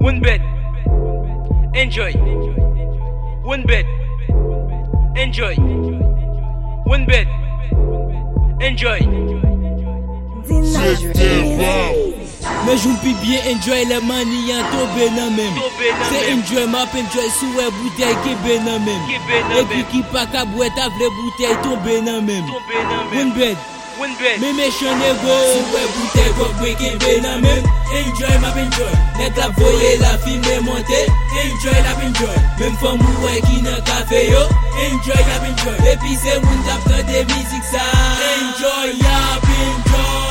One bed. Enjoy. One bed. Enjoy. One bed. Enjoy. Mais j'oublie bien enjoy les mani en tombé nan même. C'est enjoy map enjoy sous les bouteilles qui ben nan même. Et puis qui pas qu'à boire ta vraie bouteille tomber nan même. One bed. Mais méchant nego sous les bouteilles quoi qui ben nan même. Enjoy map enjoy. Les gars voyer la film monter. Enjoy la enjoy. Même femme ouais qui nan café yo. Enjoy la enjoy. Et puis c'est moun tap de musique ça. Enjoy ya enjoy.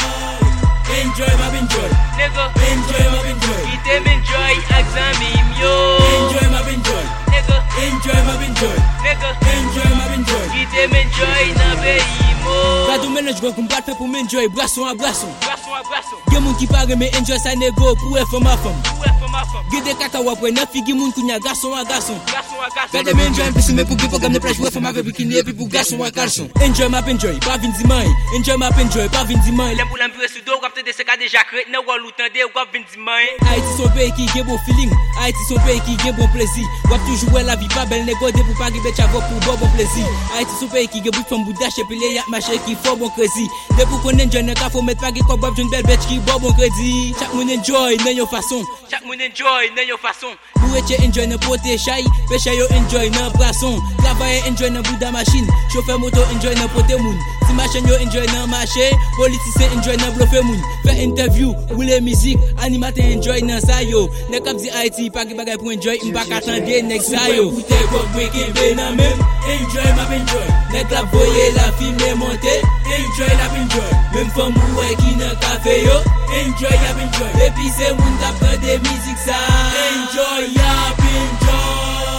Enjoy ma enjoy, nigga. Enjoy ma enjoy. Qui t'aime enjoy examine yo. Enjoy ma enjoy, nigga. Enjoy ma enjoy, nigga. Enjoy ma enjoy. Qui t'aime enjoy na pays mo. Gado mélange gros qu'on fait pour m'enjoy, brasson à brasson. Brasson à brasson. Gen moun qui parle mais enjoy ça nego pour faire ma femme. Pour faire ma femme. Gen des caca après neuf figi moun kounya garçon à garçon. Garçon à garçon. Gade m'enjoy plus mais pour programme de plage pour femme avec bikini et puis pour garçon à garçon. Enjoy ma enjoy, pas vinn dimanche. Enjoy ma enjoy, pas vinn dimanche. L'aime pour l'ambiance sous dos, capter des secs déjà crête, ne wall ou tendé ou cap vinn dimanche. Haïti son pays qui gen bon feeling, Haïti son pays qui gen bon plaisir. Wap toujours la vie pas belle négo de pour pas ribe chavo pour bon plaisir. Haïti son pays qui gen bout femme boudache puis les yak marché qui faut bon crédit. De pour qu'on enjoy nan ka faut mettre pas ko bob une belle bête qui bon crédit. Chaque moun enjoy nan yo façon. Chaque moun enjoy nan yo façon. Pour être enjoy nan pote chay, pêche yo enjoy nan brasson. Travailler enjoy nan bout da machine, chauffeur moto enjoy nan pote moun. Si machine yo enjoy nan marché, politicien enjoy nan bluffer moun. Faire interview, rouler musique, animateur enjoy nan sa yo. Ne kap di Haïti pas ki bagay pour enjoy, m'pa katande next sa yo. Bouteille quoi breaking ben nan même, enjoy ma enjoy. Nek la voyer la film monter, enjoy la enjoy. Même femme ouais qui nan café yo, enjoy la enjoy. Et puis c'est moun tap de musique ça, enjoy ya enjoy.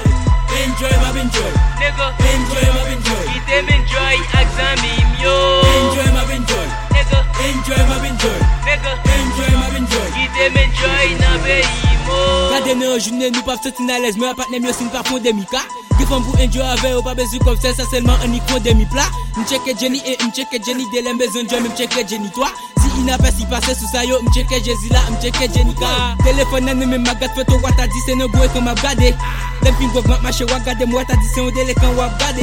Enjoy ma enjoy, nigga. Enjoy ma enjoy. Qui t'aime enjoy examine yo. Enjoy ma enjoy, nigga. Enjoy ma enjoy, nigga. Enjoy ma enjoy. Qui t'aime enjoy na pays mo. Gade nan journée nous pas sentir à l'aise mais pas nem yo sin pas fond de mika. Qui font pour enjoy avec ou pas besoin comme ça seulement un icon de mi plat. M'check Jenny et m'check Jenny de l'aime besoin de m'check Jenny toi. Si il n'a pas si passé sous ça yo m'check Jésus là m'check Jenny ka. Téléphone nan même magat photo wa ta dit c'est no go comme m'a gade. Dem ping go marché wa gade moi ta dit c'est on délé quand wa gade.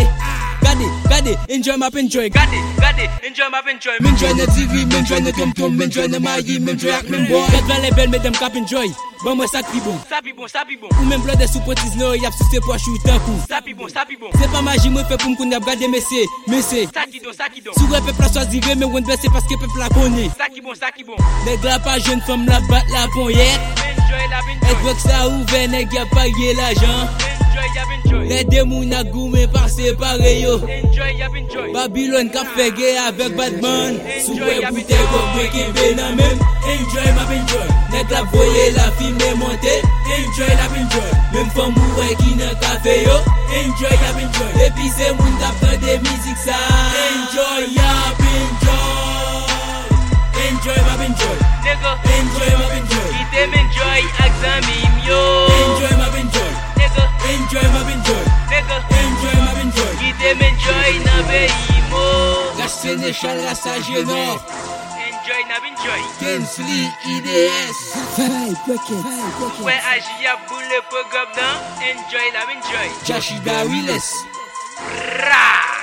Gade, enjoy ma enjoy. Gade, enjoy ma enjoy. M'enjoy na TV, m'enjoy na tom, m'enjoy na mayi, m'enjoy ak même boy. Gade les belles mesdames cap enjoy. Bon moi ça qui bon. Ça pi bon, ça pi bon. Ou même blood de sous-potis no y a sous ses poches ou tant coup. Ça pi bon, ça pi bon. C'est pas magie moi fait pour m'konn regarder messieurs. Ça qui don, ça qui don. Sous le peuple a choisi mais on c'est parce que peuple la connaît. Ça qui bon, ça qui bon. Les gars pas jeune femme la bat la ponette. Enjoy la enjoy. Et vois que ça ouvert nèg y a payé l'argent. Enjoy ya enjoy. Les deux moun a goumé par séparé yo. Enjoy ya enjoy. Babylone qu'a fait guerre avec Batman. Sous Enjoy ya bouteille quoi breaking ben même. Enjoy ma enjoy. Nèg la voyer la film monter. Enjoy la enjoy. Même femme ouais qui nan café yo. Enjoy ya enjoy. Et puis c'est moun tap de musique ça. Enjoy ya enjoy. Enjoy ma enjoy. Nigga. Enjoy ma enjoy. Qui t'aime enjoy examine yo. Enjoy ma enjoy. Nigga. Enjoy ma enjoy. Nigga. Enjoy ma enjoy. Qui t'aime enjoy na pays mo. La Sénéchal la Sagenor. Enjoy na enjoy. Kensley IDS. Ouais, agi ya boule programme nan. Enjoy la enjoy. Jashida Willis. Ra.